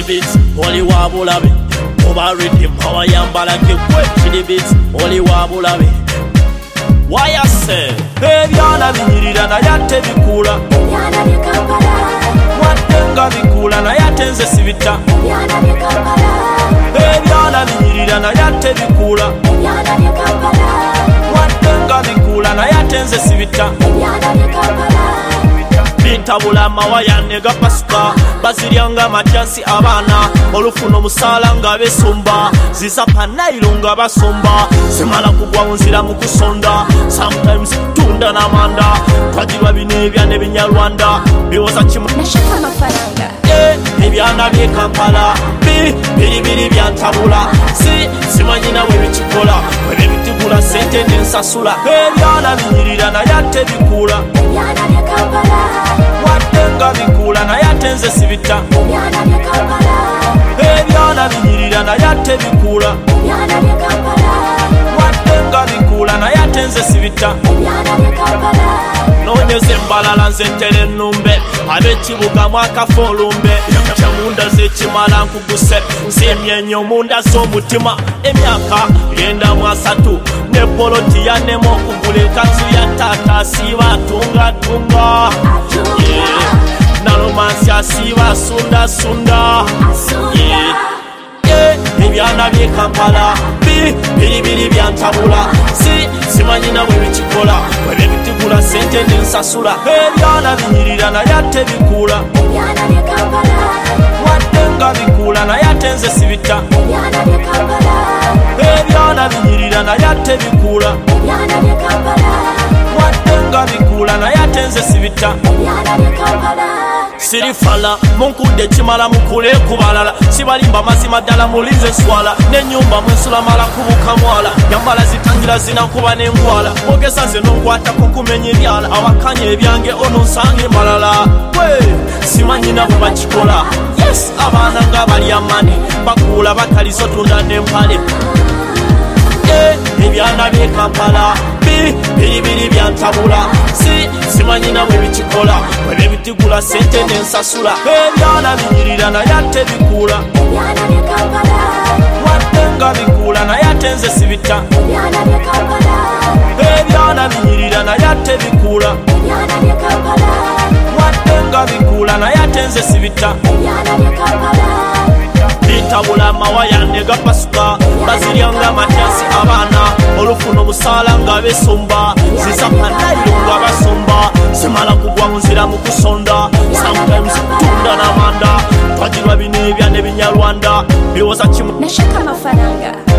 Chidibits, oli wabulabe oba rhythm awayambala kekwe Chidibits, oli wabulabe wayase ebyana binyirira naye ate bikula waddenga bikula naye ate nze sibita ebyana binyirira naye ate bikula waddenga bikula naye ate nze sibita bintabula amawaya nega pasika baziryanga amajasi abaana olufuna omusaala nga besumba zisapa nailo nga basomba zimala kugwa mu nzira mu kusonda sometimes tunda n'amanda twagirwa bino ebyana ebinyarwanda biwoza kimu nashaka amafaranga ebyana by'e Kampala biri byantabula simanyi nawe bikikola webe bitigula sente nensasula ebyana binyirira naye ate bikula waddenga bikula naye ate nze sibita ebyana binyirira naye ate bikula waddenga bikula naye ate nze sibita nonyeze embalala nze ntera ennumbe ab'ekibuga mwakafa olumbe kyamunda zekimala nkuguse nsiemyenyo munda z'omutima emyaka 93 ne poloti yanema okugula ekanzu ya taata asiiba atungatunga nalomansi asiiba asundasunda ebyana by'e Kampala biri byantabula simanyi nawe bikikola webe bitigula sente nensasula ebyana binyirira naye ate bikula waddenga bikula naye ate nze sibita ebyana binyirira naye ate bikula waddenga bikula naye ate nze sibita sirifala munkudde kimala mukule kubalala sibalimba mazima ddala mulize enswala n'ennyumba mwensula mala kubuka mwala yambala zitangira zinakuba n'engwala ogesa nze nonkwatako kumenya ebyala awakanya ebyange ono nsange malala simanyi nabo bakikola yes abaana nga bali amani bakuula batalizo tunda n'empale ebyana by'e Kampala biri byantabula simanyi nawe bikikola webe bitigula sente nensasula ebyana binyirira naye ate bikula waddenga bikula naye ate nze sibita ebyana binyirira naye ate bikula waddenga bikula naye ate nze sibita bintabula amawaya nega pasika baziryanga amajasi abaana olufuna omusaala nga besomba zisapa nailo nga basomba zimala kugwa mu nzira mu kusonda sometimes tunda n'amanda twagirwa bino ebyana ebinyarwanda biwoza kimu nashaka amafaranga